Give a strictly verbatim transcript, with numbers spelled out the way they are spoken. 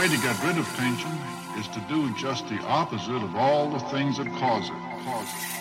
way to get rid of tension is to do just the opposite of all the things that cause it. Cause it.